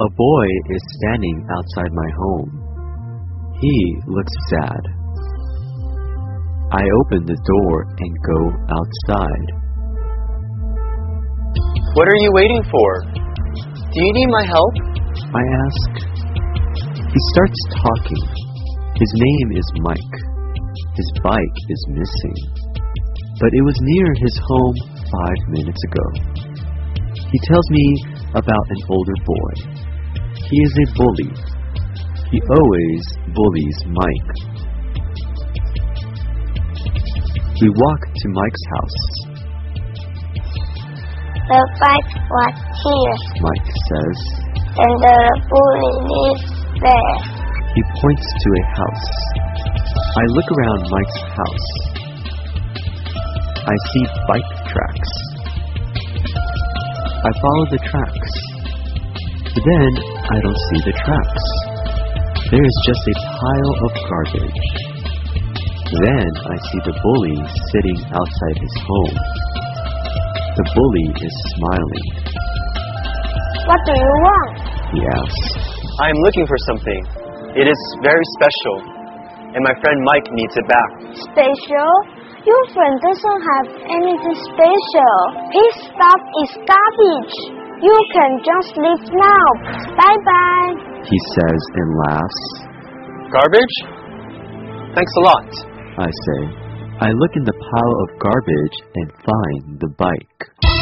A boy is standing outside my home. He looks sad. I open the door and go outside. What are you waiting for? Do you need my help? I ask. He starts talking. His name is Mike. His bike is missing. But it was near his home 5 minutes ago. He tells me about an older boy. He is a bully. He always bullies Mike. We walk to Mike's house. The bike was here, Mike says. and the bully lives there. He points to a house. I look around Mike's house. I see bike tracks. I follow the tracks. But then I don't see the tracks. There is just a pile of garbage. Then I see the bully sitting outside his home. The bully is smiling. What do you want? He asks. I am looking for something. It is very special, and my friend Mike needs it back. Special? Your friend doesn't have anything special. His stuff is garbage. You can just leave now. Bye-bye. He says and laughs. Garbage? Thanks a lot. I say. I look in the pile of garbage and find the bike.